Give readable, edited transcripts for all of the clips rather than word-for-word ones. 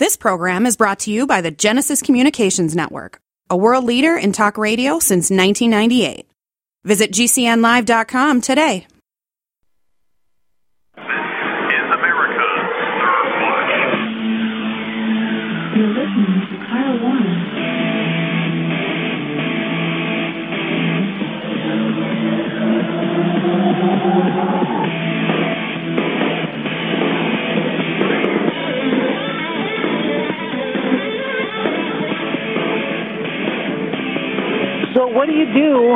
This program is brought to you by the Genesis Communications Network, a world leader in talk radio since 1998. Visit GCNlive.com today. This is America's Third Watch. You're listening to Kyle Warren. So what do you do,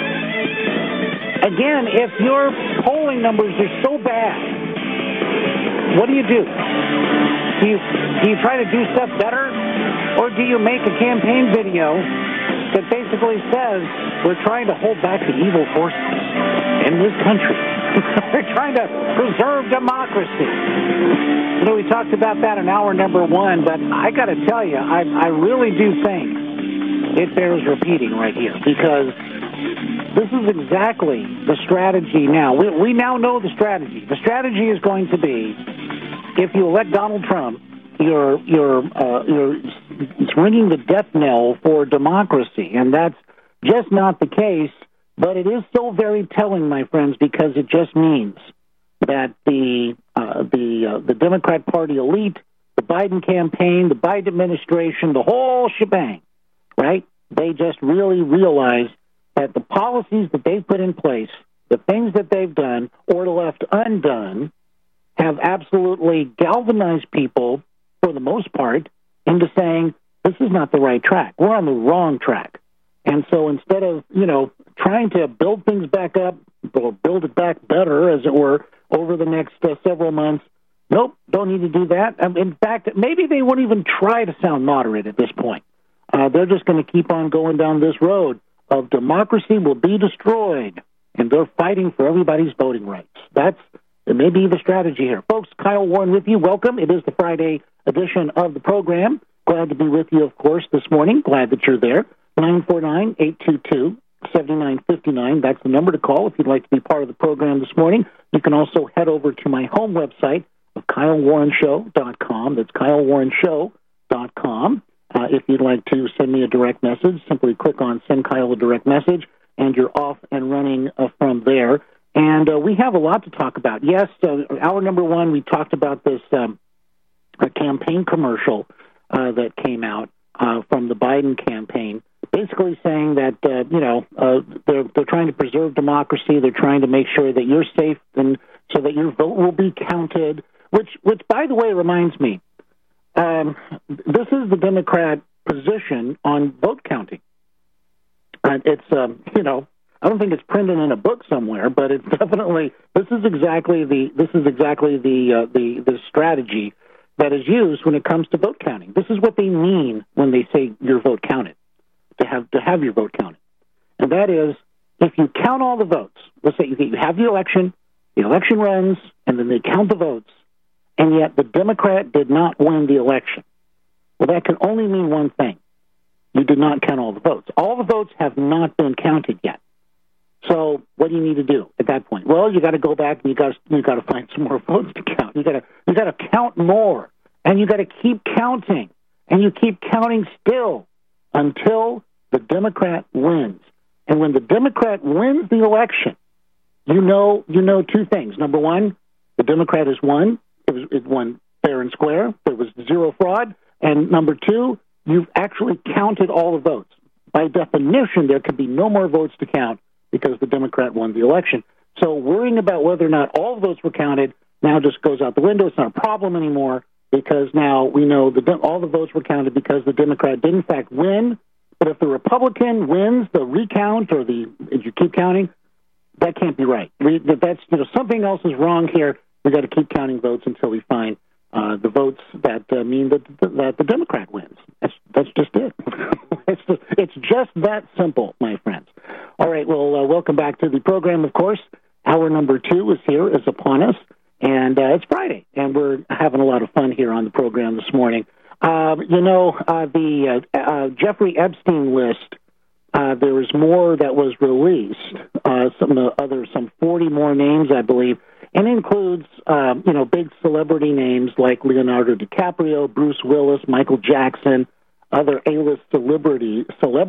again, if your polling numbers are so bad? What do? Do you try to do stuff better? Or do you make a campaign video that basically says we're trying to hold back the evil forces in this country? We're trying to preserve democracy. You know, we talked about that in hour number one, but I got to tell you, I really do think it bears repeating right here, because this is exactly the strategy now. We now know the strategy. The strategy is going to be, if you elect Donald Trump, you're ringing the death knell for democracy, and that's just not the case. But it is still very telling, my friends, because it just means that the Democrat Party elite, the Biden campaign, the Biden administration, the whole shebang, right? They just really realize that the policies that they've put in place, the things that they've done or left undone, have absolutely galvanized people, for the most part, into saying, this is not the right track. We're on the wrong track. And so instead of, trying to build things back up, or build it back better, as it were, over the next several months, nope, don't need to do that. In fact, maybe they won't even try to sound moderate at this point. They're just going to keep on going down this road of democracy will be destroyed, and they're fighting for everybody's voting rights. It may be the strategy here. Folks, Kyle Warren with you. Welcome. It is the Friday edition of the program. Glad to be with you, of course, this morning. Glad that you're there. 949-822-7959. That's the number to call if you'd like to be part of the program this morning. You can also head over to my home website of KyleWarrenShow.com. That's KyleWarrenShow.com. If you'd like to send me a direct message, simply click on Send Kyle a Direct Message, and you're off and running from there. And we have a lot to talk about. Yes, hour number one, we talked about this campaign commercial that came out from the Biden campaign, basically saying that, they're trying to preserve democracy. They're trying to make sure that you're safe and so that your vote will be counted, which by the way, reminds me, this is the Democrat position on vote counting. It's, I don't think it's printed in a book somewhere, but it's definitely, this is exactly the strategy that is used when it comes to vote counting. This is what they mean when they say your vote counted, to have your vote counted. And that is, if you count all the votes, let's say you have the election runs, and then they count the votes, and yet the Democrat did not win the election. Well, that can only mean one thing. You did not count all the votes. All the votes have not been counted yet. So what do you need to do at that point? Well, you got to go back and you got to find some more votes to count. You got to count more, and you got to keep counting, and you keep counting still until the Democrat wins. And when the Democrat wins the election, you know two things. Number one, the Democrat has won. It won fair and square. There was zero fraud. And number two, you've actually counted all the votes. By definition, there could be no more votes to count because the Democrat won the election. So worrying about whether or not all votes were counted now just goes out the window. It's not a problem anymore because now we know all the votes were counted because the Democrat did in fact win. But if the Republican wins the recount or if you keep counting, that can't be right. That's something else is wrong here. We got to keep counting votes until we find the votes that mean that the Democrat wins. That's just it. It's just that simple, my friends. All right, well, welcome back to the program, of course. Hour number two is upon us, and it's Friday, and we're having a lot of fun here on the program this morning. The Jeffrey Epstein list, there was more that was released, some 40 more names, I believe, and includes, big celebrity names like Leonardo DiCaprio, Bruce Willis, Michael Jackson, other A-list celebrities,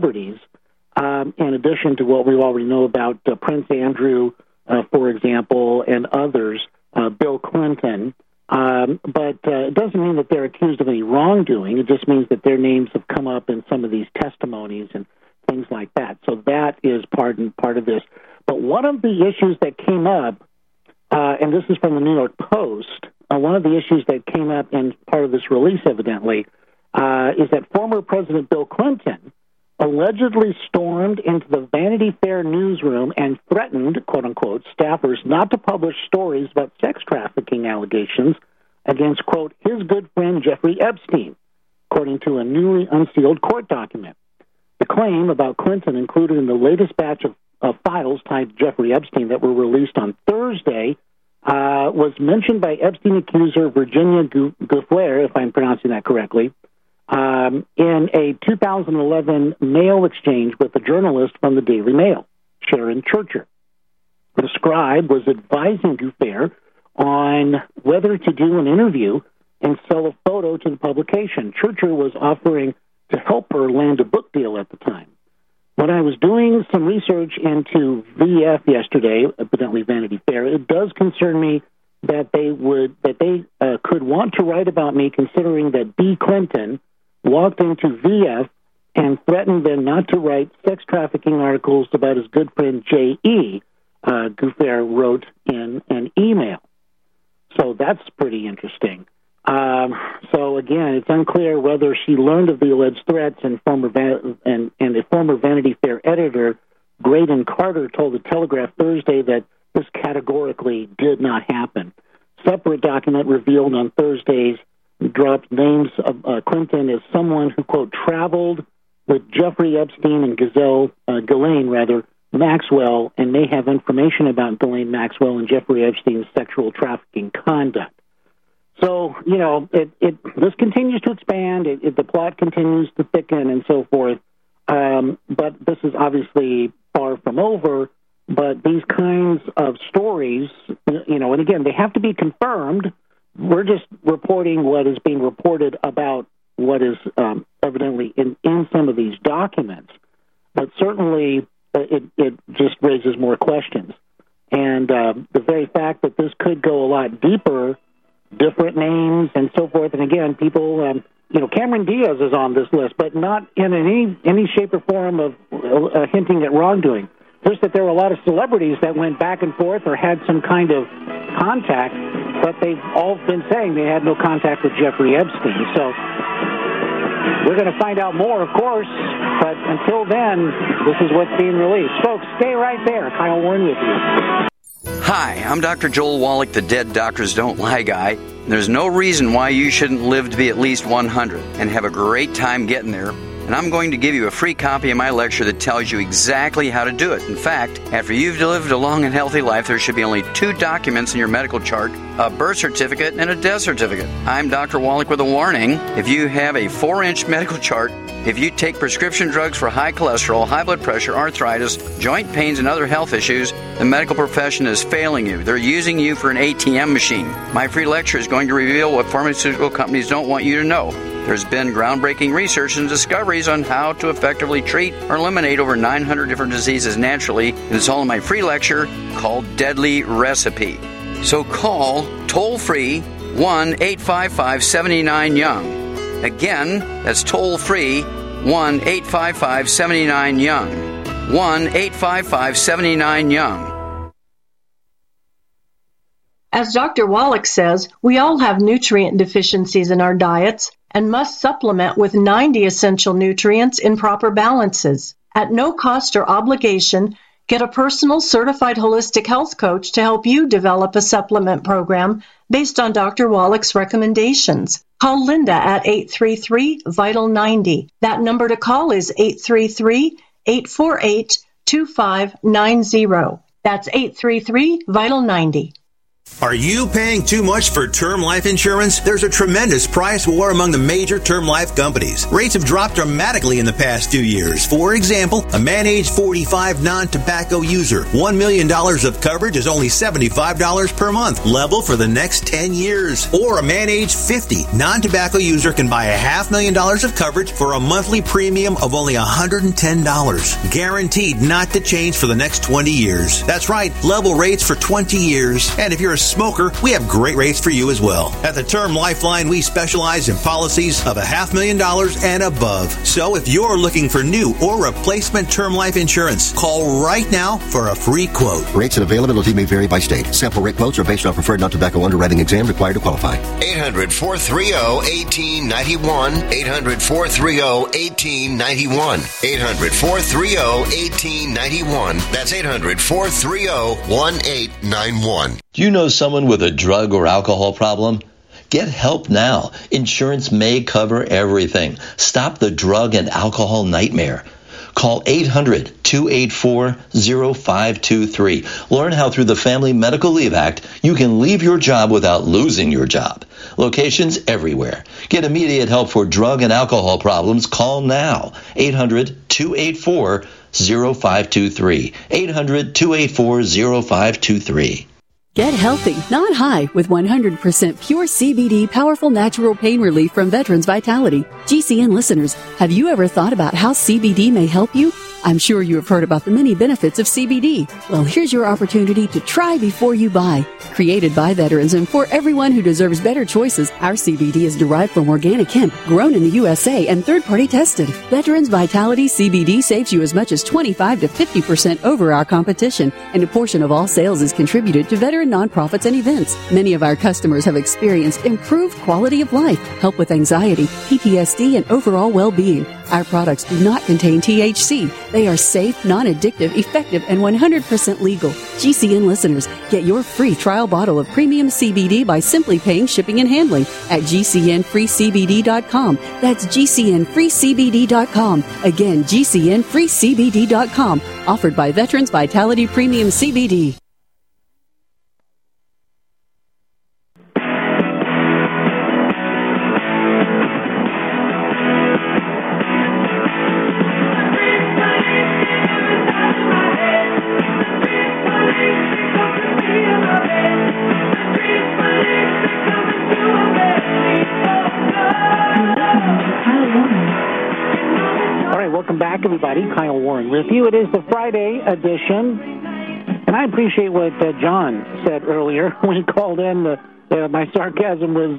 in addition to what we already know about Prince Andrew, for example, and others, Bill Clinton. But it doesn't mean that they're accused of any wrongdoing. It just means that their names have come up in some of these testimonies and things like that. So that is part of this. But one of the issues that came up, and this is from the New York Post, one of the issues that came up in part of this release, evidently, is that former President Bill Clinton allegedly stormed into the Vanity Fair newsroom and threatened, quote-unquote, staffers not to publish stories about sex trafficking allegations against, quote, his good friend Jeffrey Epstein, according to a newly unsealed court document. The claim about Clinton included in the latest batch of files tied to Jeffrey Epstein that were released on Thursday was mentioned by Epstein accuser Virginia Giuffre, if I'm pronouncing that correctly, in a 2011 mail exchange with a journalist from the Daily Mail, Sharon Churcher. The scribe was advising Giuffre on whether to do an interview and sell a photo to the publication. Churcher was offering to help her land a book deal at the time. When I was doing some research into VF yesterday, evidently Vanity Fair, it does concern me that they could want to write about me, considering that B. Clinton walked into VF and threatened them not to write sex trafficking articles about his good friend J.E., Giuffre wrote in an email. So that's pretty interesting. So again, it's unclear whether she learned of the alleged threats, and a former Vanity Fair editor, Graydon Carter, told the Telegraph Thursday that this categorically did not happen. Separate document revealed on Thursdays dropped names of Clinton as someone who, quote, traveled with Jeffrey Epstein and Ghislaine Maxwell, and may have information about Ghislaine Maxwell and Jeffrey Epstein's sexual trafficking conduct. So, this continues to expand. The plot continues to thicken and so forth. But this is obviously far from over. But these kinds of stories, and again, they have to be confirmed. We're just reporting what is being reported about what is evidently in some of these documents. But certainly it just raises more questions. And the very fact that this could go a lot deeper, different names and so forth. And again, people, Cameron Diaz is on this list, but not in any shape or form of hinting at wrongdoing. Just that there were a lot of celebrities that went back and forth or had some kind of contact, but they've all been saying they had no contact with Jeffrey Epstein. So we're going to find out more, of course, but until then, this is what's being released. Folks, stay right there. Kyle Warren with you. Hi, I'm Dr. Joel Wallach, the Dead Doctors Don't Lie guy. There's no reason why you shouldn't live to be at least 100 and have a great time getting there. And I'm going to give you a free copy of my lecture that tells you exactly how to do it. In fact, after you've lived a long and healthy life, there should be only 2 documents in your medical chart, a birth certificate and a death certificate. I'm Dr. Wallach with a warning. If you have a 4-inch medical chart, if you take prescription drugs for high cholesterol, high blood pressure, arthritis, joint pains, and other health issues, the medical profession is failing you. They're using you for an ATM machine. My free lecture is going to reveal what pharmaceutical companies don't want you to know. There's been groundbreaking research and discoveries on how to effectively treat or eliminate over 900 different diseases naturally, and it's all in my free lecture called Deadly Recipe. So call toll-free 1-855-79-YOUNG. Again, that's toll-free 1-855-79-YOUNG. 1-855-79-YOUNG. As Dr. Wallach says, we all have nutrient deficiencies in our diets and must supplement with 90 essential nutrients in proper balances. At no cost or obligation, get a personal certified holistic health coach to help you develop a supplement program based on Dr. Wallach's recommendations. Call Linda at 833-VITAL-90. That number to call is 833-848-2590. That's 833-VITAL-90. Are you paying too much for term life insurance? There's a tremendous price war among the major term life companies. Rates have dropped dramatically in the past 2 years. For example, a man age 45 non-tobacco user, $1 million of coverage is only $75 per month, level for the next 10 years. Or a man age 50 non-tobacco user can buy $500,000 of coverage for a monthly premium of only $110. Guaranteed not to change for the next 20 years. That's right, level rates for 20 years. And if you're a smoker, we have great rates for you as well. At the Term Lifeline, we specialize in policies of $500,000 and above. So if you're looking for new or replacement term life insurance, call right now for a free quote. Rates and availability may vary by state. Sample rate quotes are based on preferred non-tobacco underwriting exam required to qualify. 800-430-1891. 800-430-1891. 800-430-1891. That's 800-430-1891. Do you know someone with a drug or alcohol problem? Get help now. Insurance may cover everything. Stop the drug and alcohol nightmare. Call 800-284-0523. Learn how through the Family Medical Leave Act, you can leave your job without losing your job. Locations everywhere. Get immediate help for drug and alcohol problems. Call now. 800-284-0523. 800-284-0523. Get healthy, not high, with 100% pure CBD powerful natural pain relief from Veterans Vitality. GCN listeners, have you ever thought about how CBD may help you? I'm sure you have heard about the many benefits of CBD. Well, here's your opportunity to try before you buy. Created by veterans and for everyone who deserves better choices, our CBD is derived from organic hemp, grown in the USA and third-party tested. Veterans Vitality CBD saves you as much as 25 to 50% over our competition, and a portion of all sales is contributed to veteran nonprofits and events. Many of our customers have experienced improved quality of life, help with anxiety, PTSD, and overall well-being. Our products do not contain THC. They are safe, non-addictive, effective, and 100% legal. GCN listeners, get your free trial bottle of premium CBD by simply paying shipping and handling at GCNFreeCBD.com. That's GCNFreeCBD.com. Again, GCNFreeCBD.com. Offered by Veterans Vitality Premium CBD. Everybody, Kyle Warren with you. It is the Friday edition, and I appreciate what John said earlier when he called in. My sarcasm was,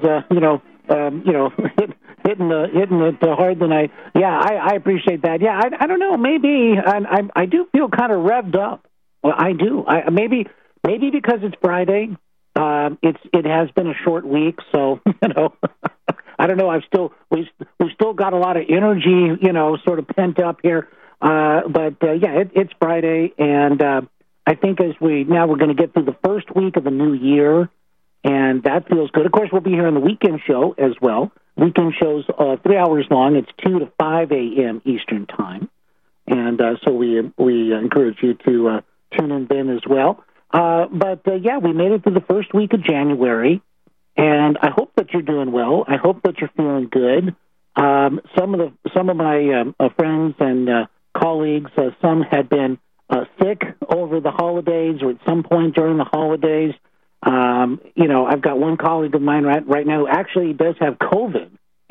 hitting it hard tonight. Yeah, I appreciate that. Yeah, I don't know. Maybe I do feel kind of revved up. Well, I do. Maybe because it's Friday. It has been a short week, so I don't know. We've still got a lot of energy, sort of pent up here. It's Friday, and I think we're going to get through the first week of the new year, and that feels good. Of course, we'll be here on the weekend show as well. Weekend show's 3 hours long. It's 2 to 5 a.m. Eastern time, and so we encourage you to tune in then as well. We made it through the first week of January, and I hope that you're doing well. I hope that you're feeling good. Some of my friends and colleagues, some had been sick over the holidays or at some point during the holidays. I've got one colleague of mine right now who actually does have COVID.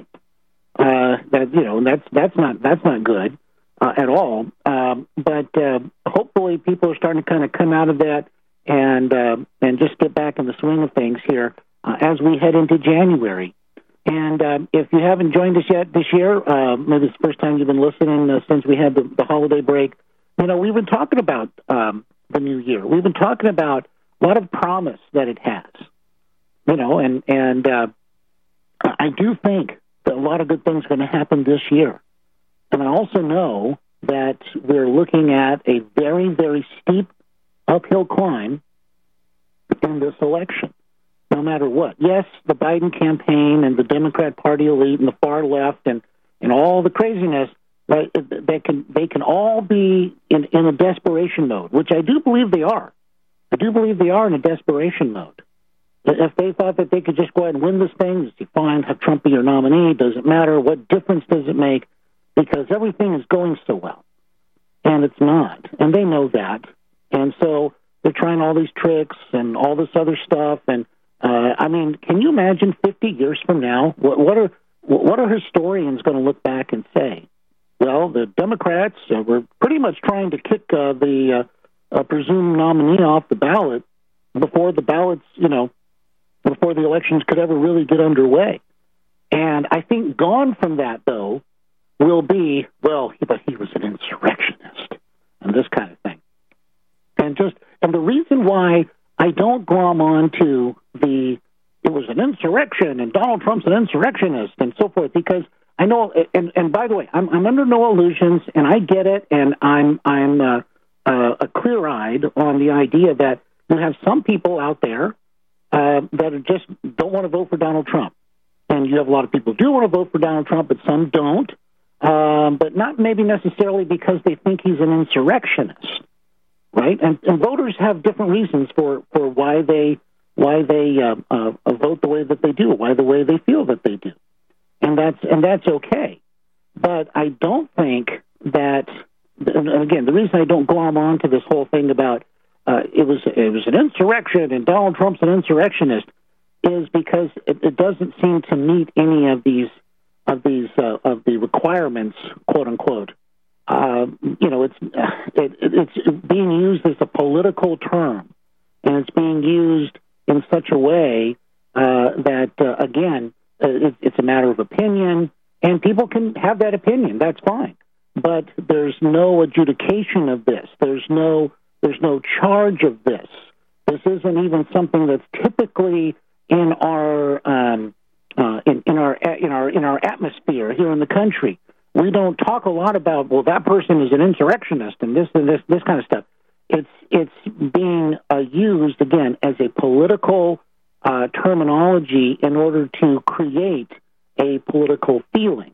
That's not good at all. But hopefully people are starting to kind of come out of that and just get back in the swing of things here as we head into January. And if you haven't joined us yet this year, maybe it's the first time you've been listening since we had the holiday break, we've been talking about the new year. We've been talking about a lot of promise that it has, and I do think that a lot of good things are going to happen this year. And I also know that we're looking at a very, very steep uphill climb in this election. No matter what. Yes, the Biden campaign and the Democrat Party elite and the far left and all the craziness, right, they can all be in a desperation mode, which I do believe they are. I do believe they are in a desperation mode. If they thought that they could just go ahead and win this thing, it's fine, have Trump be your nominee, doesn't matter. What difference does it make? Because everything is going so well. And it's not. And they know that. And so they're trying all these tricks and all this other stuff. And, I mean, can you imagine 50 years from now, what are historians going to look back and say? Well, the Democrats were pretty much trying to kick the presumed nominee off the ballot before the ballots, before the elections could ever really get underway. And I think gone from that, though, will be, well, but he was an insurrectionist and this kind of thing. And the reason why I don't glom on to it was an insurrection and Donald Trump's an insurrectionist and so forth, because I know, and by the way, I'm under no illusions, and I get it, and I'm clear-eyed on the idea that you have some people out there that just don't want to vote for Donald Trump. And you have a lot of people who do want to vote for Donald Trump, but some don't. But not maybe necessarily because they think he's an insurrectionist, right? And voters have different reasons for why they vote the way that they do, why the way they feel that they do, and that's okay. But I don't think that. And again, the reason I don't glom on to this whole thing about it was an insurrection and Donald Trump's an insurrectionist is because it doesn't seem to meet any of the requirements, quote unquote. It's being used as a political term, and it's being used in such a way that again, it's a matter of opinion, and people can have that opinion. That's fine, but there's no adjudication of this. There's no charge of this. This isn't even something that's typically in our in our atmosphere here in the country. We don't talk a lot about, well, that person is an insurrectionist and this kind of stuff. It's being used again as a political terminology in order to create a political feeling.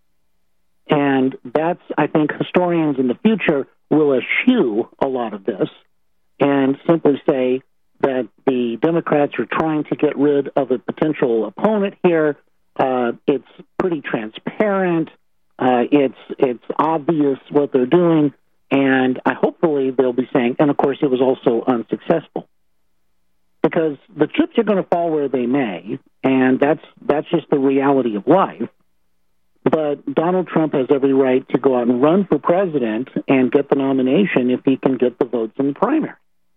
And that's, I think, historians in the future will eschew a lot of this and simply say that the Democrats are trying to get rid of a potential opponent here. It's pretty transparent. It's obvious what they're doing, and hopefully they'll be saying, and of course it was also unsuccessful, because the chips are going to fall where they may, and that's just the reality of life. But Donald Trump has every right to go out and run for president and get the nomination if he can get the votes in the primary.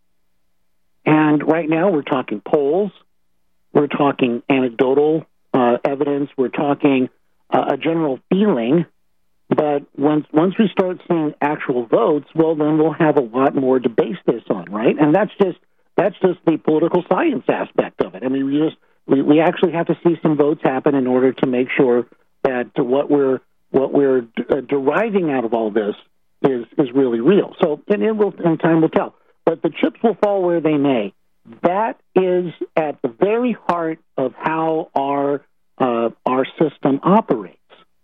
And right now we're talking polls, we're talking anecdotal evidence, we're talking a general feeling. But once we start seeing actual votes, well, then we'll have a lot more to base this on, right? And that's just the political science aspect of it. I mean, we actually have to see some votes happen in order to make sure that what we're deriving out of all this is really real. So, and time will tell. But the chips will fall where they may. That is at the very heart of how our system operates.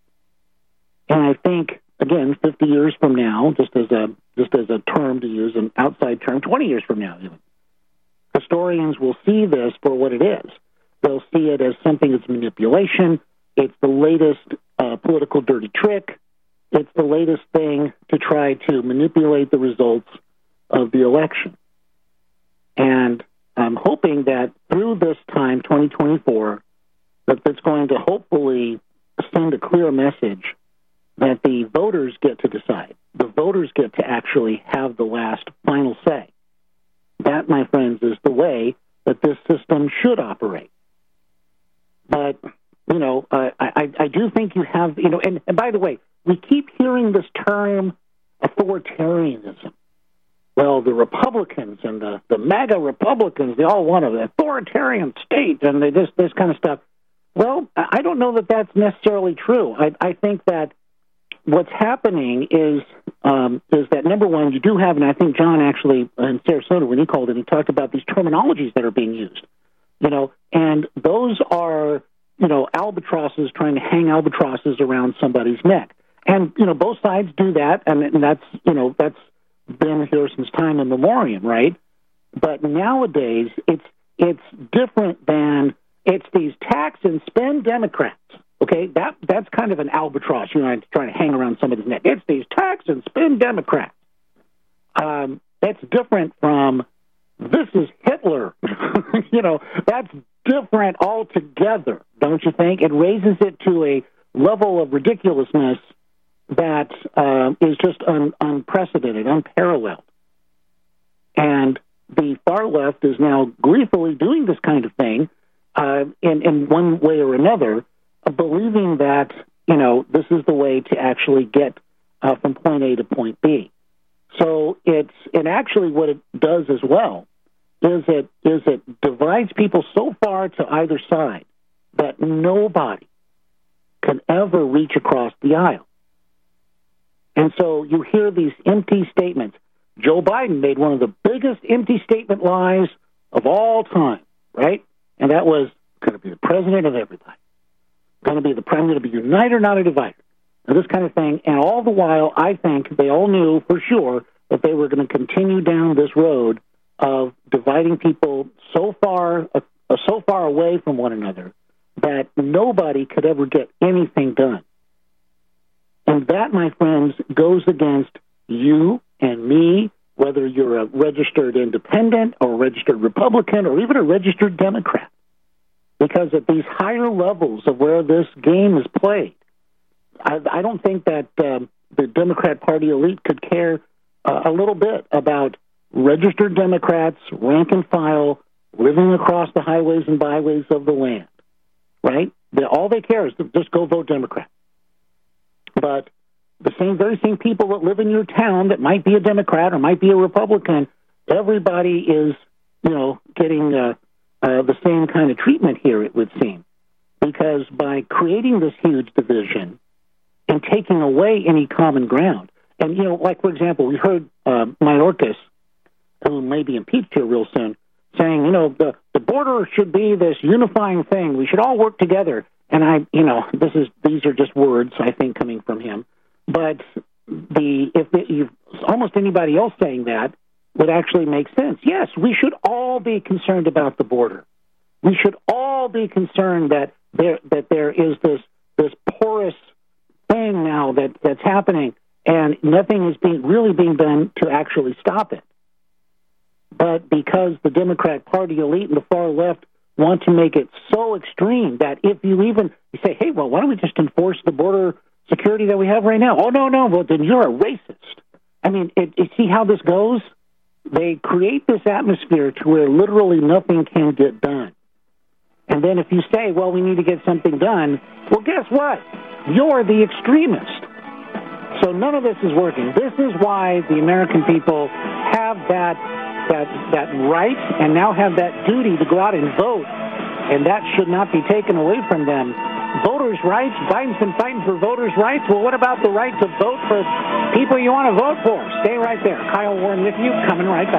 And I think, again, 50 years from now, just as a term to use, an outside term, 20 years from now even, historians will see this for what it is. They'll see it as something that's manipulation. It's the latest political dirty trick. It's the latest thing to try to manipulate the results of the election. And I'm hoping that through this time, 2024, that it's going to hopefully send a clear message that the voters get to decide. The voters get to actually have the last final say. That, my friends, is the way that this system should operate. But, I do think you have, and by the way, we keep hearing this term authoritarianism. Well, the Republicans and the MAGA Republicans, they all want an authoritarian state, and they just this kind of stuff. Well, I don't know that that's necessarily true. I think that what's happening is that, number one, you do have, and I think John actually in Sarasota, when he called it, he talked about these terminologies that are being used, and those are, albatrosses trying to hang albatrosses around somebody's neck. And, both sides do that, and that's been here since time immemorial, right? But nowadays, it's it's different than it's these tax and spend Democrats. Okay, that's kind of an albatross, trying to hang around somebody's neck. It's these tax and spend Democrats. That's different from this is Hitler. That's different altogether, don't you think? It raises it to a level of ridiculousness that is just unprecedented, unparalleled. And the far left is now gleefully doing this kind of thing in one way or another, believing that, this is the way to actually get from point A to point B. So and actually what it does as well is it divides people so far to either side that nobody can ever reach across the aisle. And so you hear these empty statements. Joe Biden made one of the biggest empty statement lies of all time, right? And that was going to be the president of everybody. Going to be the president of a uniter, not a divider. And this kind of thing. And all the while, I think they all knew for sure that they were going to continue down this road of dividing people so far away from one another that nobody could ever get anything done. And that, my friends, goes against you and me, whether you're a registered independent or a registered Republican or even a registered Democrat. Because at these higher levels of where this game is played, I don't think that the Democrat Party elite could care a little bit about registered Democrats, rank and file, living across the highways and byways of the land, right? All they care is to just go vote Democrat. But the very same people that live in your town that might be a Democrat or might be a Republican, everybody is, getting the same kind of treatment here, it would seem. Because by creating this huge division and taking away any common ground, and, like, for example, we heard Mayorkas, who may be impeached here real soon, saying, the border should be this unifying thing. We should all work together. And these are just words, I think, coming from him. But if almost anybody else saying that would actually make sense. Yes, we should all be concerned about the border. We should all be concerned that there is this porous thing now that's happening, and nothing is being done to actually stop it. But because the Democrat Party elite and the far left want to make it so extreme that if you say, hey, well, why don't we just enforce the border security that we have right now? Oh, no, well, then you're a racist. I mean, you see how this goes? They create this atmosphere to where literally nothing can get done. And then if you say, well, we need to get something done, well, guess what? You're the extremist. So none of this is working. This is why the American people have that right and now have that duty to go out and vote, and that should not be taken away from them. Voters' rights, Biden's been fighting for voters' rights. Well, what about the right to vote for people you want to vote for? Stay right there. Kyle Warren with you, coming right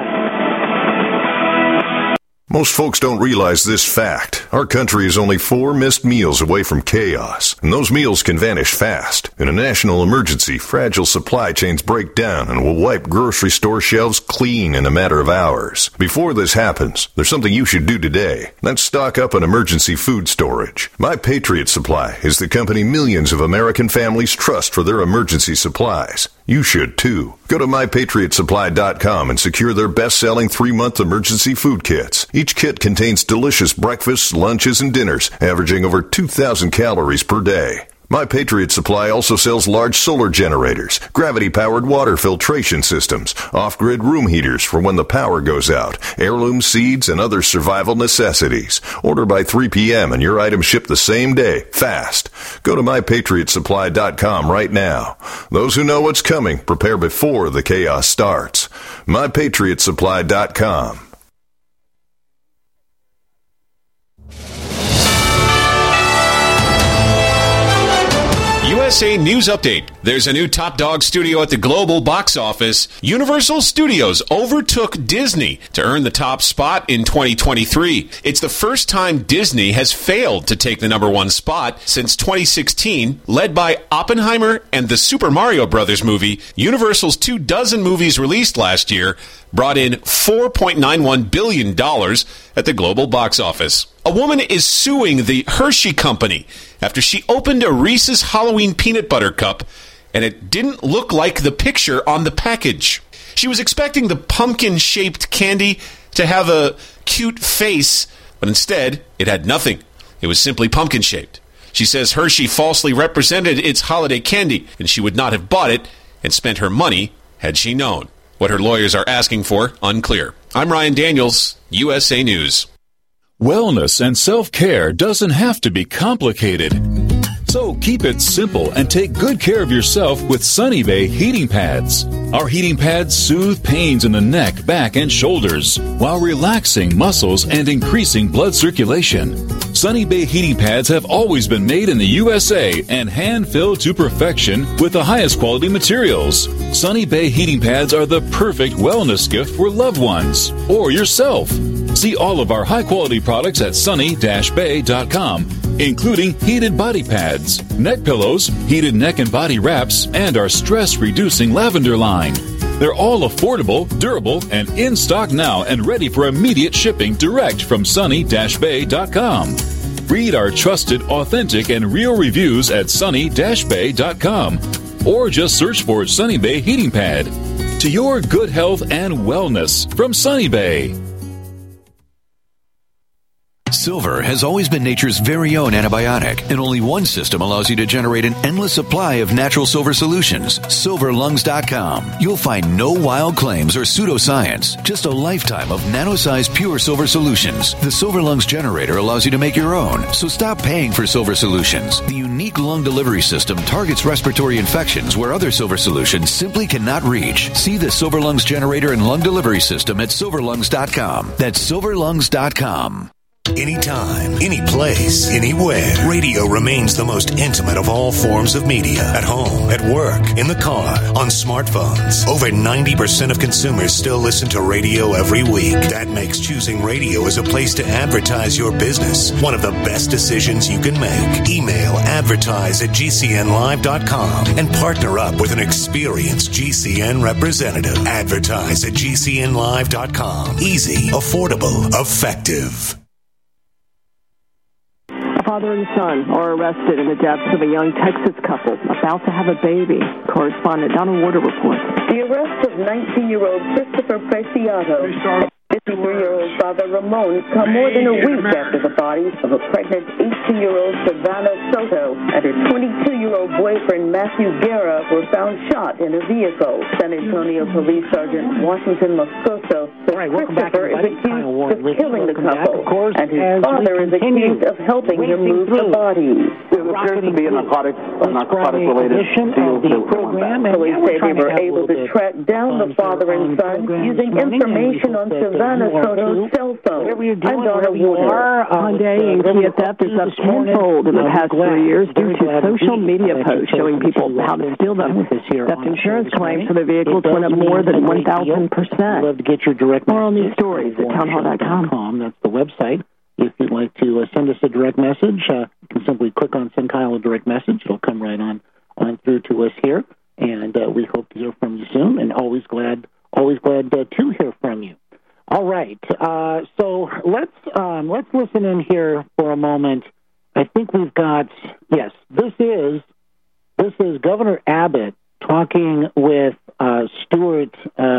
back. Most folks don't realize this fact. Our country is only 4 missed meals away from chaos, and those meals can vanish fast. In a national emergency, fragile supply chains break down and will wipe grocery store shelves clean in a matter of hours. Before this happens, there's something you should do today. That's stock up on emergency food storage. My Patriot Supply is the company millions of American families trust for their emergency supplies. You should too. Go to MyPatriotSupply.com and secure their best-selling 3-month emergency food kits. Each kit contains delicious breakfasts, lunches, and dinners, averaging over 2,000 calories per day. My Patriot Supply also sells large solar generators, gravity-powered water filtration systems, off-grid room heaters for when the power goes out, heirloom seeds, and other survival necessities. Order by 3 p.m. and your items ship the same day, fast. Go to MyPatriotSupply.com right now. Those who know what's coming prepare before the chaos starts. MyPatriotSupply.com. USA News Update. There's a new top dog studio at the global box office. Universal Studios overtook Disney to earn the top spot in 2023. It's the first time Disney has failed to take the number 1 spot since 2016, led by Oppenheimer and the Super Mario Brothers movie. Universal's 24 movies released last year brought in $4.91 billion at the global box office. A woman is suing the Hershey Company after she opened a Reese's Halloween peanut butter cup and it didn't look like the picture on the package. She was expecting the pumpkin-shaped candy to have a cute face, but instead it had nothing. It was simply pumpkin-shaped. She says Hershey falsely represented its holiday candy, and she would not have bought it and spent her money had she known. What her lawyers are asking for, unclear. I'm Ryan Daniels, USA News. Wellness and self-care doesn't have to be complicated. So keep it simple and take good care of yourself with Sunny Bay heating pads. Our heating pads soothe pains in the neck, back, and shoulders while relaxing muscles and increasing blood circulation. Sunny Bay heating pads have always been made in the USA and hand-filled to perfection with the highest quality materials. Sunny Bay heating pads are the perfect wellness gift for loved ones or yourself. See all of our high-quality products at sunny-bay.com, including heated body pads, neck pillows, heated neck and body wraps, and our stress-reducing lavender line. They're all affordable, durable, and in stock now and ready for immediate shipping direct from sunny-bay.com. Read our trusted, authentic, and real reviews at sunny-bay.com or just search for Sunny Bay Heating Pad. To your good health and wellness from Sunny Bay. Silver has always been nature's very own antibiotic, and only one system allows you to generate an endless supply of natural silver solutions. SilverLungs.com. You'll find no wild claims or pseudoscience, just a lifetime of nano-sized pure silver solutions. The Silver Lungs generator allows you to make your own, so stop paying for silver solutions. The unique lung delivery system targets respiratory infections where other silver solutions simply cannot reach. See the Silver Lungs generator and lung delivery system at SilverLungs.com. That's SilverLungs.com. Anytime, any place, anywhere. Radio remains the most intimate of all forms of media. At home, at work, in the car, on smartphones. Over 90% of consumers still listen to radio every week. That makes choosing radio as a place to advertise your business one of the best decisions you can make. Email advertise@gcnlive.com and partner up with an experienced GCN representative. Advertise@gcnlive.com. Easy, affordable, effective. Father and son are arrested in the deaths of a young Texas couple about to have a baby. Correspondent Donna Warder reports. The arrest of 19-year-old Christopher Preciado and 53-year-old father Ramon come more than a week after the bodies of a pregnant 18-year-old Savannah Soto and her 22-year-old boyfriend Matthew Guerra were found shot in a vehicle. San Antonio Police Sergeant Washington Moscoso says Christopher is accused of killing the couple, and his father is accused of helping him move the bodies. There appears to be a narcotic-related deal to the program. Police say they were able to track down the father and son using information on Savannah Soto's cell phone. I'm Donna Warder. Hyundai and Kia theft is up tenfold in the past 3 years due to social media posts showing people how to steal them. Theft insurance claims for the vehicles went up more than 1,000%. Love to get your direct more on these stories at townhall.com. That's the website. If you'd like to send us a direct message, you can simply click on Send Kyle a Direct Message. It'll come right on through to us here, and we hope to hear from you soon. And always glad to hear from you. All right, so let's listen in here for a moment. I think we've got this is Governor Abbott talking with Stuart.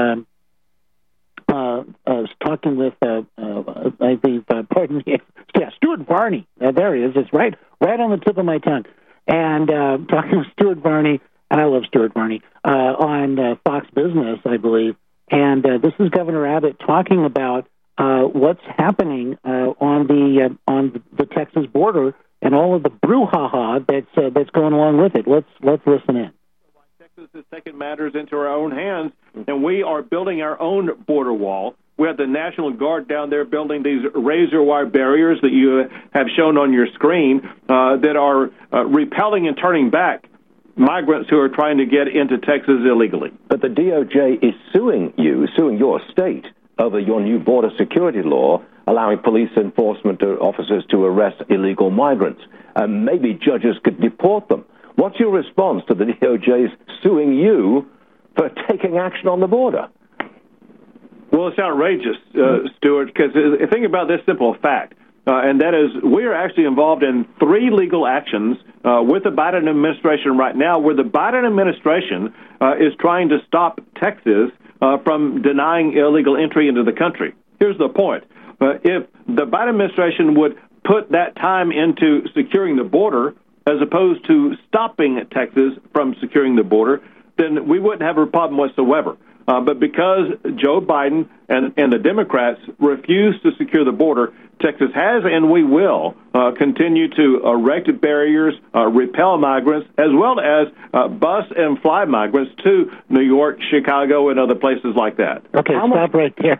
Stuart Varney. There he is. It's right on the tip of my tongue. And talking with Stuart Varney, and I love Stuart Varney, on Fox Business, I believe. And this is Governor Abbott talking about what's happening on the Texas border and all of the brouhaha that's going along with it. Let's listen in. Texas is taking matters into our own hands, and we are building our own border wall. We have the National Guard down there building these razor wire barriers that you have shown on your screen that are repelling and turning back migrants who are trying to get into Texas illegally. But the DOJ is suing your state over your new border security law, allowing police enforcement officers to arrest illegal migrants. Maybe judges could deport them. What's your response to the DOJ's suing you for taking action on the border? Well, it's outrageous, Stuart, because think about this simple fact, and that is we are actually involved in 3 legal actions with the Biden administration right now, where the Biden administration is trying to stop Texas from denying illegal entry into the country. Here's the point. If the Biden administration would put that time into securing the border as opposed to stopping Texas from securing the border, then we wouldn't have a problem whatsoever. But because Joe Biden and the Democrats refuse to secure the border, Texas has and we will continue to erect barriers, repel migrants, as well as bus and fly migrants to New York, Chicago, and other places like that. Okay, stop right there.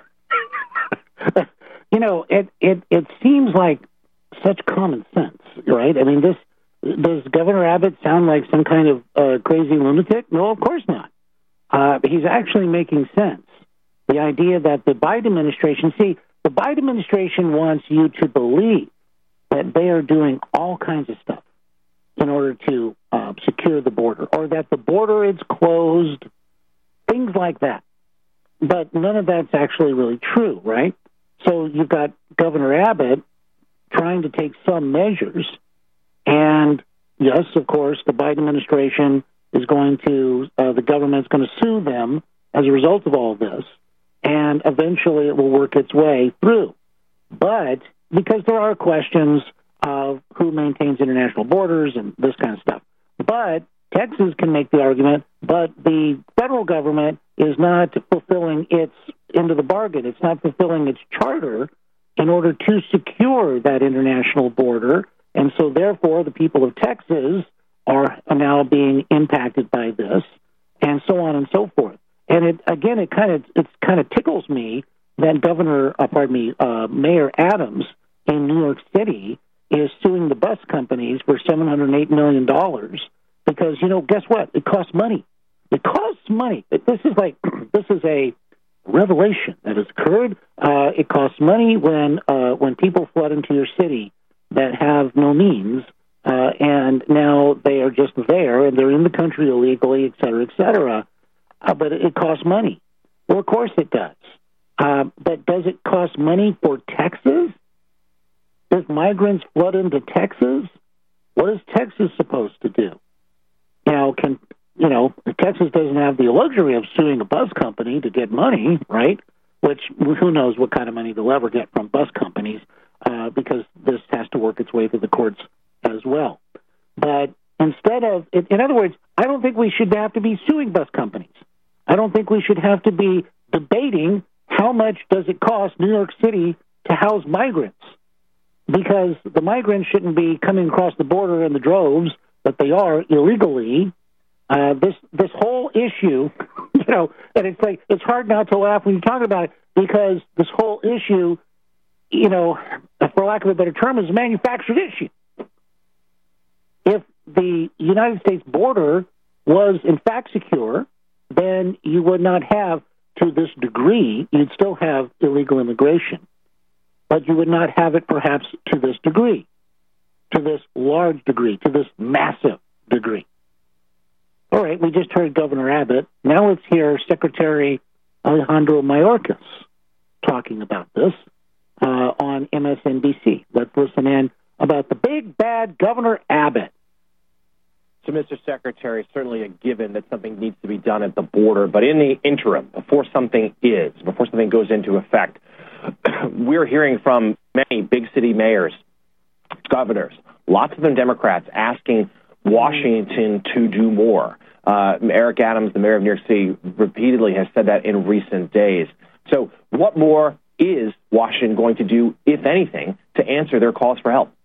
It seems like such common sense, right? I mean, does Governor Abbott sound like some kind of crazy lunatic? No, of course not. He's actually making sense. The idea that the Biden administration, the Biden administration wants you to believe that they are doing all kinds of stuff in order to secure the border, or that the border is closed, things like that. But none of that's actually really true, right? So you've got Governor Abbott trying to take some measures, and yes, of course, the Biden administration is going to, the government's going to sue them as a result of all this, and eventually it will work its way through. But because there are questions of who maintains international borders and this kind of stuff, but Texas can make the argument, but the federal government is not fulfilling its end of the bargain. It's not fulfilling its charter in order to secure that international border, and so therefore the people of Texas are now being impacted by this, and so on and so forth. And it kind of tickles me that Mayor Adams in New York City is suing the bus companies for $708 million because, guess what? It costs money. It costs money. This is a revelation that has occurred. It costs money when people flood into your city that have no means, and now they are just there, and they're in the country illegally, et cetera, but it costs money. Well, of course it does. But does it cost money for Texas? If migrants flood into Texas, what is Texas supposed to do? Now, Texas doesn't have the luxury of suing a bus company to get money, right? Which, who knows what kind of money they'll ever get from bus companies, because this has to work its way through the courts as well. But instead of, in other words, I don't think we should have to be suing bus companies. I don't think we should have to be debating how much does it cost New York City to house migrants, because the migrants shouldn't be coming across the border in the droves that they are illegally. This whole issue, and it's hard not to laugh when you talk about it, because this whole issue, for lack of a better term, is a manufactured issue. If the United States border was in fact secure, then you would not have, to this degree, you'd still have illegal immigration, but you would not have it perhaps to this degree, to this large degree, to this massive degree. All right, we just heard Governor Abbott. Now let's hear Secretary Alejandro Mayorkas talking about this on MSNBC. Let's listen in about the big bad Governor Abbott. So, Mr. Secretary, certainly a given that something needs to be done at the border, but in the interim, before something goes into effect, we're hearing from many big city mayors, governors, lots of them Democrats, asking Washington to do more. Eric Adams, the mayor of New York City, repeatedly has said that in recent days. So what more is Washington going to do, if anything, to answer their calls for help?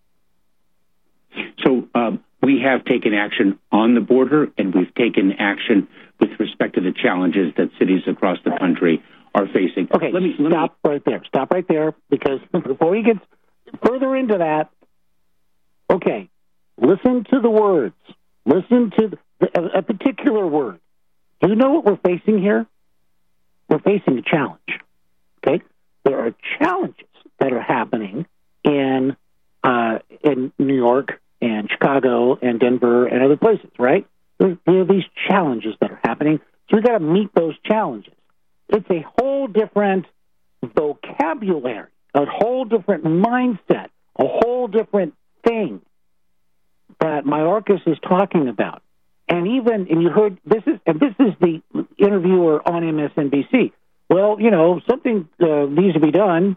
So we have taken action on the border, and we've taken action with respect to the challenges that cities across the country are facing. Okay, stop right there, because before we get further into that, okay, listen to the words. Listen to a particular word. Do you know what we're facing here? We're facing a challenge. Okay? There are challenges that are happening in New York and Chicago and Denver and other places, right? There are these challenges that are happening, so we've got to meet those challenges. It's a whole different vocabulary, a whole different mindset, a whole different thing that Mayorkas is talking about. And you heard, this is the interviewer on MSNBC. Well, something needs to be done.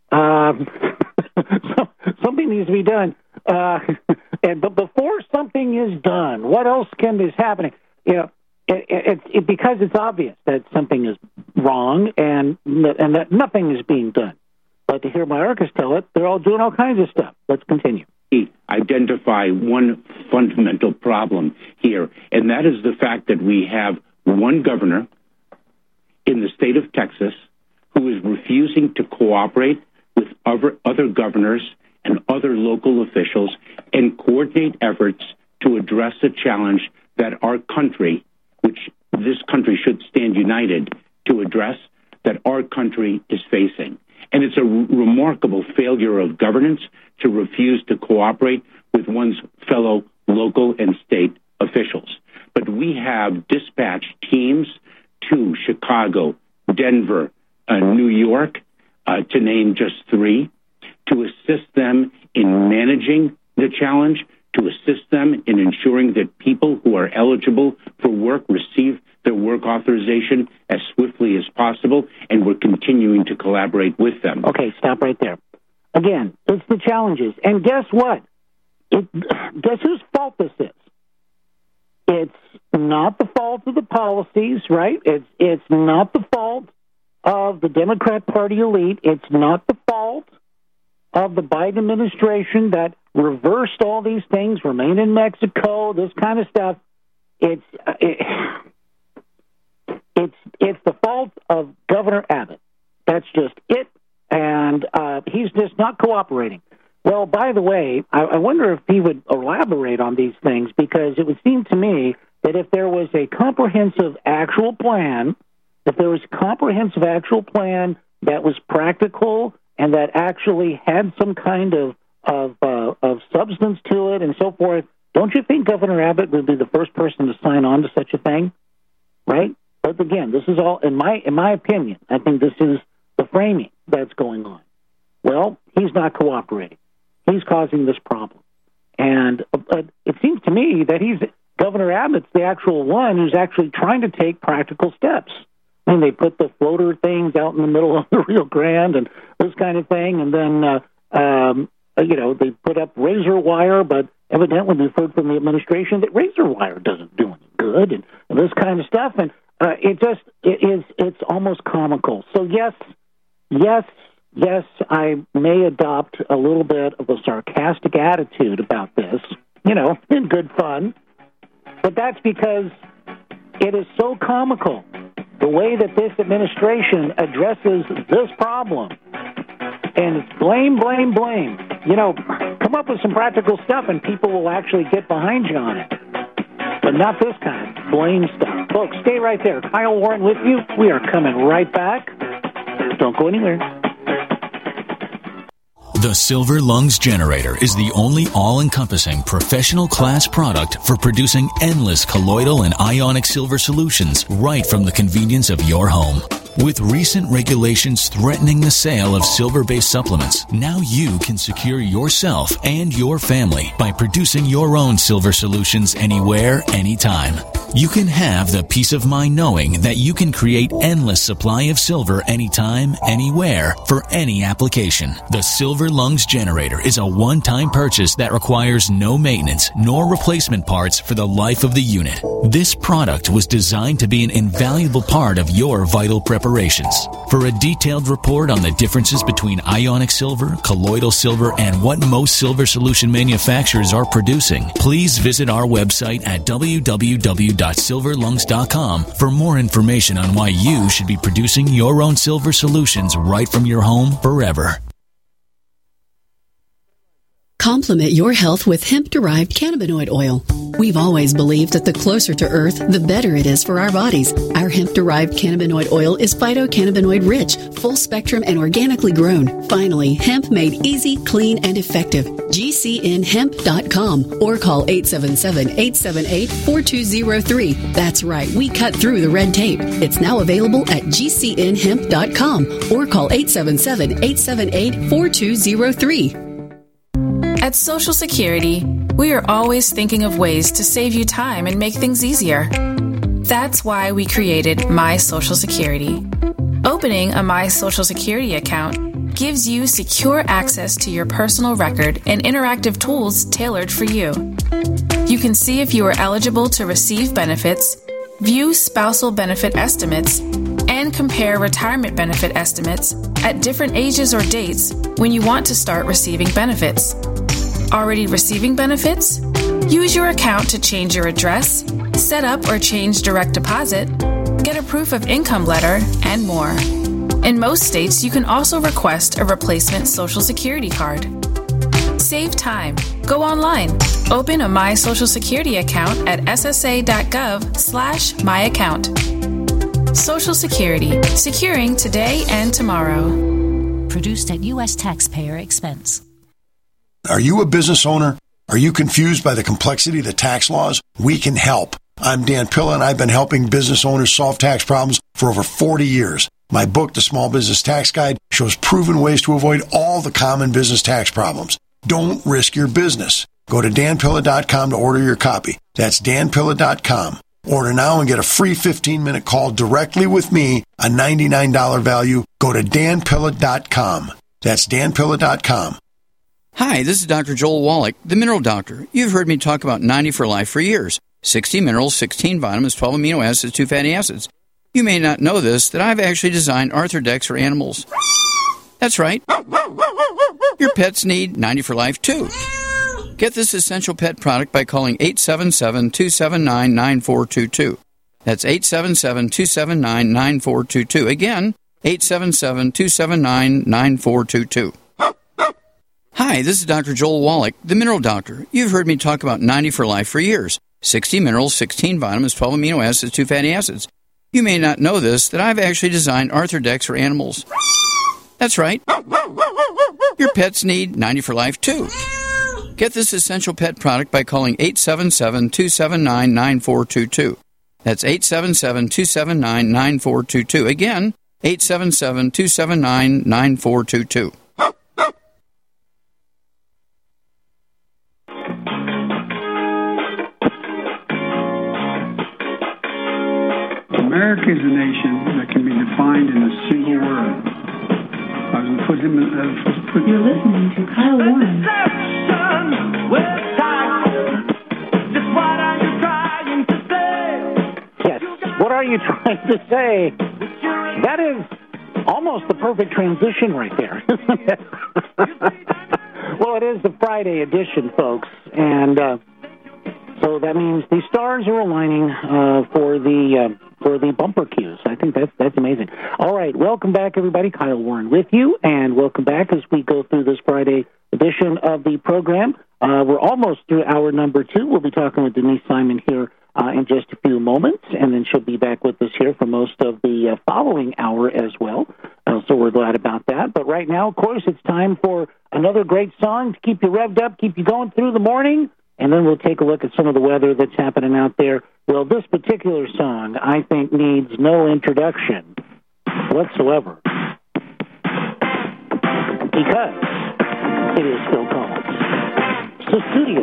Something needs to be done. But before something is done, what else is happening? Because it's obvious that something is wrong and that nothing is being done. But to hear Mayorkas tell it, they're all doing all kinds of stuff. Let's continue. Identify one fundamental problem here, and that is the fact that we have one governor in the state of Texas who is refusing to cooperate with other governors and other local officials and coordinate efforts to address a challenge that our country, which this country should stand united to address, that our country is facing. And it's a remarkable failure of governance to refuse to cooperate with one's fellow local and state officials. But we have dispatched teams to Chicago, Denver, New York, to name just three, to assist them in managing the challenge, to assist them in ensuring that people who are eligible for work receive their work authorization as swiftly as possible, and we're continuing to collaborate with them. Okay, stop right there. Again, it's the challenges. And guess what? Guess whose fault this is? It's not the fault of the policies, right? It's not the fault of the Democrat Party elite. It's not the fault of the Biden administration that reversed all these things, remain in Mexico, this kind of stuff. It's the fault of Governor Abbott. That's just it, and he's just not cooperating. Well, by the way, I wonder if he would elaborate on these things, because it would seem to me that if there was a comprehensive actual plan, that was practical and that actually had some kind of substance to it and so forth, don't you think Governor Abbott would be the first person to sign on to such a thing? Right? But again, this is all, in my opinion, I think this is the framing that's going on. Well, he's not cooperating. He's causing this problem. And it seems to me that Governor Abbott's the actual one who's actually trying to take practical steps. I mean, they put the floater things out in the middle of the Rio Grande and this kind of thing, and then, they put up razor wire, but evidently we've heard from the administration that razor wire doesn't do any good, and this kind of stuff, and it's almost comical. So yes, I may adopt a little bit of a sarcastic attitude about this, in good fun, but that's because it is so comical, the way that this administration addresses this problem. And it's blame. Come up with some practical stuff and people will actually get behind you on it. But not this kind of blame stuff. Folks, stay right there. Kyle Warren with you. We are coming right back. Don't go anywhere. The Silver Lungs Generator is the only all-encompassing professional class product for producing endless colloidal and ionic silver solutions right from the convenience of your home. With recent regulations threatening the sale of silver-based supplements, now you can secure yourself and your family by producing your own silver solutions anywhere, anytime. You can have the peace of mind knowing that you can create endless supply of silver anytime, anywhere, for any application. The Silver Lungs Generator is a one-time purchase that requires no maintenance nor replacement parts for the life of the unit. This product was designed to be an invaluable part of your vital preparations. For a detailed report on the differences between ionic silver, colloidal silver, and what most silver solution manufacturers are producing, please visit our website at www.silverlungs.com for more information on why you should be producing your own silver solutions right from your home forever. Complement your health with hemp-derived cannabinoid oil. We've always believed that the closer to Earth, the better it is for our bodies. Our hemp-derived cannabinoid oil is phytocannabinoid rich, full spectrum, and organically grown. Finally, hemp made easy, clean, and effective. GCNhemp.com or call 877-878-4203. That's right, we cut through the red tape. It's now available at GCNhemp.com or call 877-878-4203. At Social Security, we are always thinking of ways to save you time and make things easier. That's why we created My Social Security. Opening a My Social Security account gives you secure access to your personal record and interactive tools tailored for you. You can see if you are eligible to receive benefits, view spousal benefit estimates, and compare retirement benefit estimates at different ages or dates when you want to start receiving benefits. Already receiving benefits? Use your account to change your address, set up or change direct deposit, get a proof of income letter, and more. In most states, you can also request a replacement Social Security card. Save time. Go online. Open a My Social Security account at ssa.gov/myaccount. Social Security. Securing today and tomorrow. Produced at U.S. taxpayer expense. Are you a business owner? Are you confused by the complexity of the tax laws? We can help. I'm Dan Pilla, and I've been helping business owners solve tax problems for over 40 years. My book, The Small Business Tax Guide, shows proven ways to avoid all the common business tax problems. Don't risk your business. Go to danpilla.com to order your copy. That's danpilla.com. Order now and get a free 15-minute call directly with me, a $99 value. Go to danpilla.com. That's danpilla.com. Hi, this is Dr. Joel Wallach, the Mineral Doctor. You've heard me talk about 90 for Life for years. 60 minerals, 16 vitamins, 12 amino acids, 2 fatty acids. You may not know this, that I've actually designed Arthrodex for animals. That's right. Your pets need 90 for Life, too. Get this essential pet product by calling 877-279-9422. That's 877-279-9422. Again, 877-279-9422. Hi, this is Dr. Joel Wallach, the Mineral Doctor. You've heard me talk about 90 for Life for years. 60 minerals, 16 vitamins, 12 amino acids, 2 fatty acids. You may not know this, that I've actually designed Arthrodex for animals. That's right. Your pets need 90 for Life, too. Get this essential pet product by calling 877-279-9422. That's 877-279-9422. Again, 877-279-9422. America is a nation that can be defined in a single word. You're listening to Kyle Warren. Yes, what are you trying to say? That is almost the perfect transition right there, isn't it? Well, it is the Friday edition, folks, and so that means the stars are aligning for the bumper cues. I think that's amazing. All right, welcome back, everybody. Kyle Warren with you, and welcome back as we go through this Friday edition of the program. We're almost through hour number 2. We'll be talking with Denise Simon here in just a few moments, and then she'll be back with us here for most of the following hour as well. So we're glad about that. But right now, of course, it's time for another great song to keep you revved up, keep you going through the morning. And then we'll take a look at some of the weather that's happening out there. Well, this particular song, I think, needs no introduction whatsoever, because it is Phil Collins. So, studio.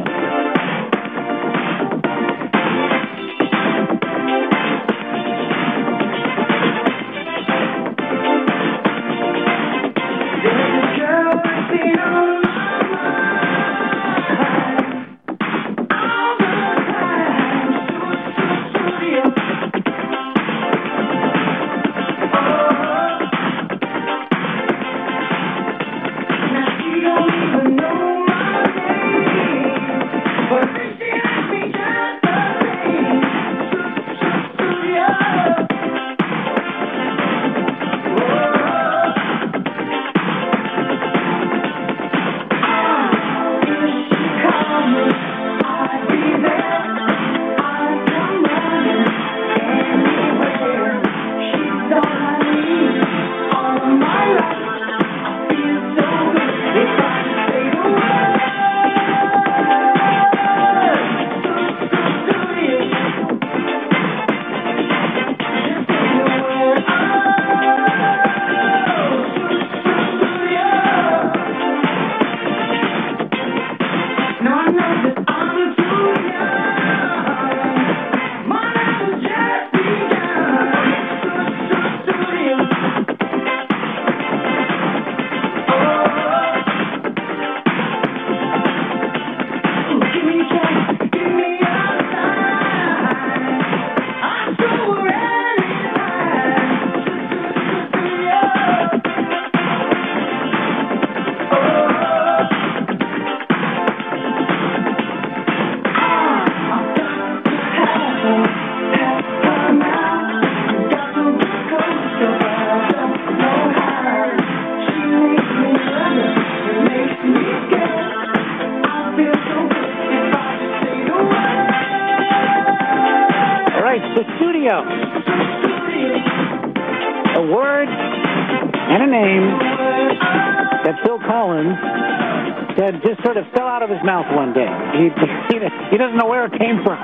The studio. A word and a name that Phil Collins said just sort of fell out of his mouth one day. He doesn't know where it came from.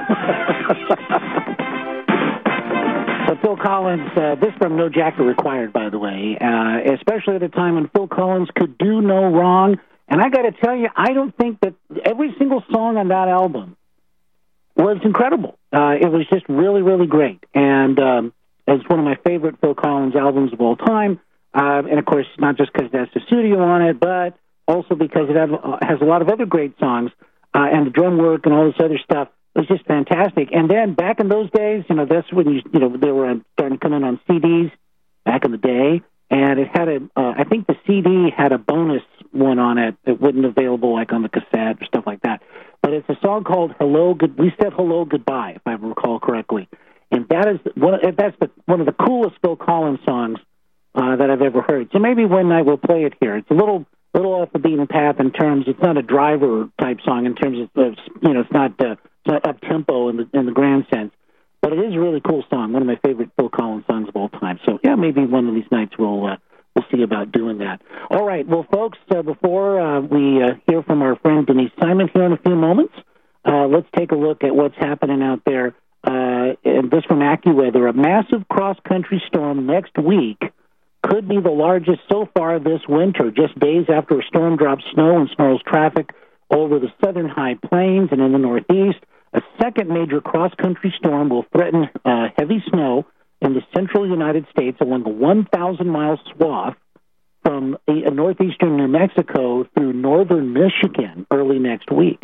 But Phil Collins, this from No Jacket Required, by the way, especially at a time when Phil Collins could do no wrong. And I got to tell you, I don't think that every single song on that album was incredible. It was just really, really great. And it's one of my favorite Phil Collins albums of all time. And, of course, not just because it has the studio on it, but also because it has a lot of other great songs. And the drum work and all this other stuff was just fantastic. And then back in those days, that's when, they were starting to come in on CDs back in the day. And it had I think the CD had a bonus one on it that wasn't available like on the cassette or stuff like that. But it's a song called We Said Hello Goodbye, if I recall correctly. And that's one of the coolest Phil Collins songs that I've ever heard. So maybe one night we'll play it here. It's a little off the beaten path in terms, it's not a driver type song in terms of, it's not up tempo in the grand sense. But it is a really cool song, one of my favorite Phil Collins songs of all time. So, yeah, maybe one of these nights we'll see about doing that. All right, well, folks, before we hear from our friend Denise Simon here in a few moments, let's take a look at what's happening out there. And this from AccuWeather, a massive cross-country storm next week could be the largest so far this winter, just days after a storm drops snow and snarls traffic over the southern high plains and in the northeast. A second major cross-country storm will threaten heavy snow in the central United States along a 1,000-mile swath from northeastern New Mexico through northern Michigan early next week.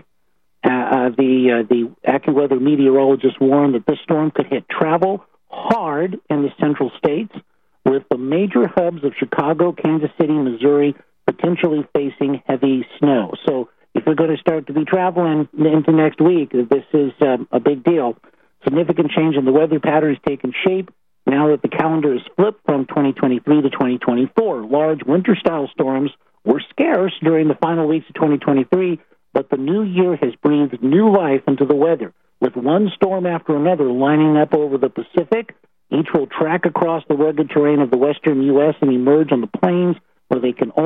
The AccuWeather meteorologists warned that this storm could hit travel hard in the central states, with the major hubs of Chicago, Kansas City, Missouri potentially facing heavy snow. So if you're going to start to be traveling into next week, this is a big deal. Significant change in the weather pattern has taken shape now that the calendar is flipped from 2023 to 2024. Large winter-style storms were scarce during the final weeks of 2023, but the new year has breathed new life into the weather, with one storm after another lining up over the Pacific. Each will track across the rugged terrain of the western U.S. and emerge on the plains where they can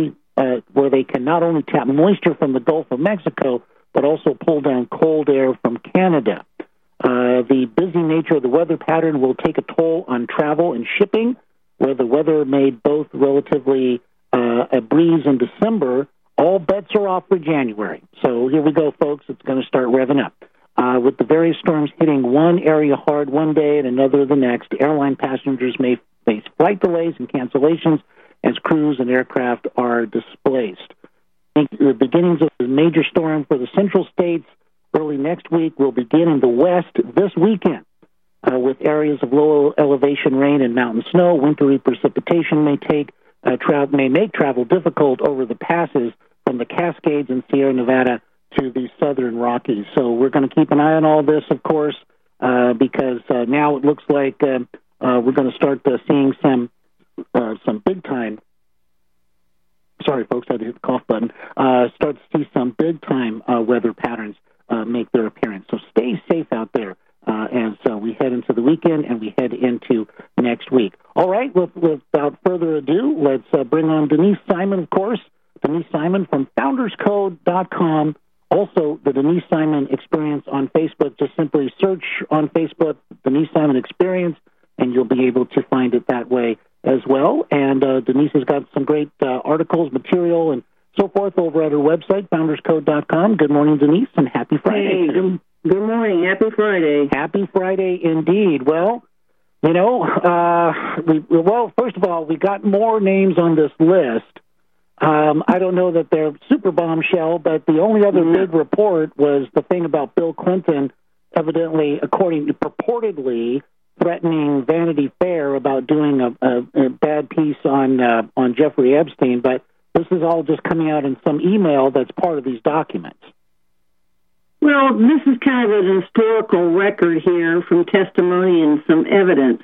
not only tap moisture from the Gulf of Mexico, but also pull down cold air from Canada. The busy nature of the weather pattern will take a toll on travel and shipping, where the weather made both relatively a breeze in December. All bets are off for January. So here we go, folks. It's going to start revving up. With the various storms hitting one area hard one day and another the next, airline passengers may face flight delays and cancellations as crews and aircraft are displaced. The beginnings of the major storm for the central states early next week will begin in the west this weekend, with areas of low elevation rain and mountain snow. Wintry precipitation may make travel difficult over the passes from the Cascades and Sierra Nevada to the southern Rockies. So we're going to keep an eye on all this, of course, because now it looks like we're going to start seeing some big time. Sorry, folks, I had to hit the cough button. Start to see some big time weather patterns make their appearance. So stay safe out there as we head into the weekend and we head into next week. All right, without further ado, let's bring on Denise Simon, of course. Denise Simon from FoundersCode.com. Also, the Denise Simon Experience on Facebook. Just simply search on Facebook, Denise Simon Experience, and you'll be able to find it that way as well. And Denise has got some great articles, material, and so forth over at her website, FoundersCode.com. Good morning, Denise, and happy Friday. Hey, good morning. Happy Friday. Happy Friday indeed. Well, first of all, we got more names on this list. I don't know that they're super bombshell, but the only other big report was the thing about Bill Clinton evidently, purportedly threatening Vanity Fair about doing a bad piece on Jeffrey Epstein, but this is all just coming out in some email that's part of these documents. Well, this is kind of an historical record here from testimony and some evidence.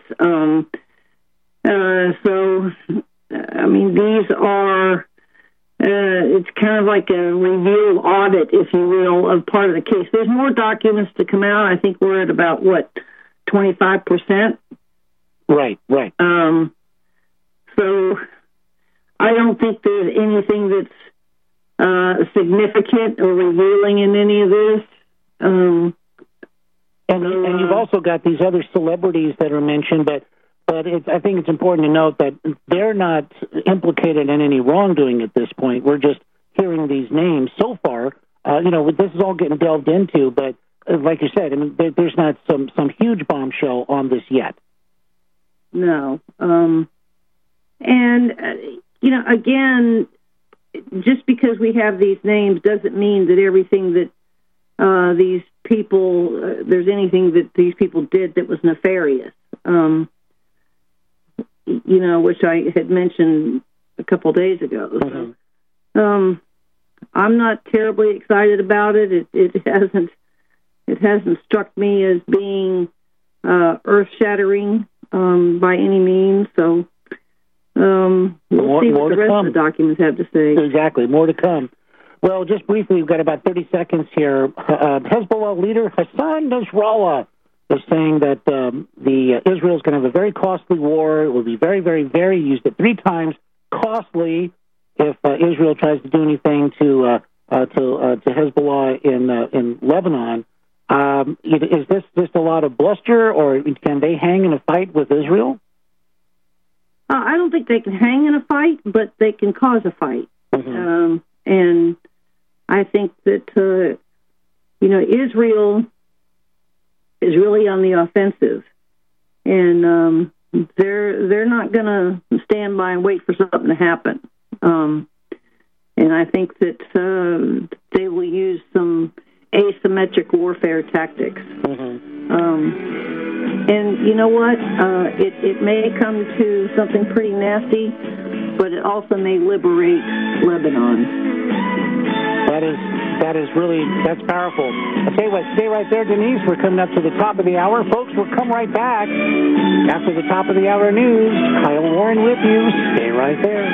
These are, it's kind of like a review audit, if you will, of part of the case. There's more documents to come out. I think we're at about, 25%? Right. So I don't think there's anything that's significant or revealing in any of this. And you've also got these other celebrities that are mentioned, but I think it's important to note that they're not implicated in any wrongdoing at this point. We're just hearing these names so far. This is all getting delved into, but like you said, there's not some huge bombshell on this yet. No. Again, just because we have these names doesn't mean that everything that these people, there's anything that these people did that was nefarious. Which I had mentioned a couple days ago. Mm-hmm. So, I'm not terribly excited about it. It hasn't struck me as being earth-shattering by any means. So we'll see what the rest of the documents have to say. Exactly, more to come. Well, just briefly, we've got about 30 seconds here. Hezbollah leader Hassan Nasrallah is saying that Israel is going to have a very costly war. It will be very, very, very, used it 3 times, costly if Israel tries to do anything to Hezbollah in Lebanon. Is this just a lot of bluster, or can they hang in a fight with Israel? I don't think they can hang in a fight, but they can cause a fight. Mm-hmm. And I think that, Israel is really on the offensive. And they're not going to stand by and wait for something to happen. And I think that they will use some asymmetric warfare tactics. Mm-hmm. And you know what? It may come to something pretty nasty, but it also may liberate Lebanon. That's powerful. I'll tell you what, stay right there, Denise. We're coming up to the top of the hour. Folks, we'll come right back after the top of the hour news. Kyle Warren with you. Stay right there.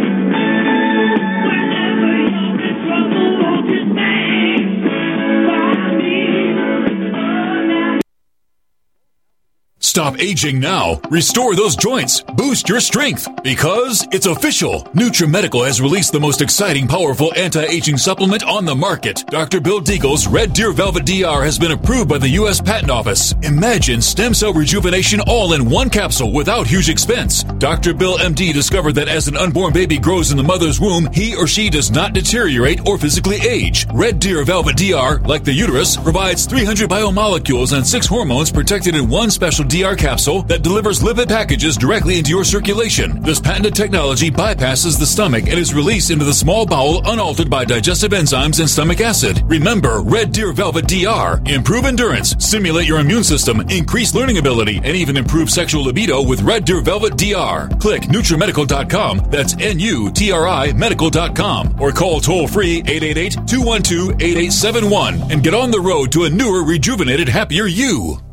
Stop aging now. Restore those joints. Boost your strength. Because it's official. NutriMedical has released the most exciting, powerful anti-aging supplement on the market. Dr. Bill Deagle's Red Deer Velvet DR has been approved by the U.S. Patent Office. Imagine stem cell rejuvenation all in one capsule without huge expense. Dr. Bill MD discovered that as an unborn baby grows in the mother's womb, he or she does not deteriorate or physically age. Red Deer Velvet DR, like the uterus, provides 300 biomolecules and 6 hormones protected in one special DR capsule that delivers lipid packages directly into your circulation. This patented technology bypasses the stomach and is released into the small bowel unaltered by digestive enzymes and stomach acid. Remember, Red Deer Velvet DR. Improve endurance, stimulate your immune system, increase learning ability, and even improve sexual libido with Red Deer Velvet DR. Click NutriMedical.com, that's NUTRI Medical.com, or call toll-free 888-212-8871 and get on the road to a newer, rejuvenated, happier you.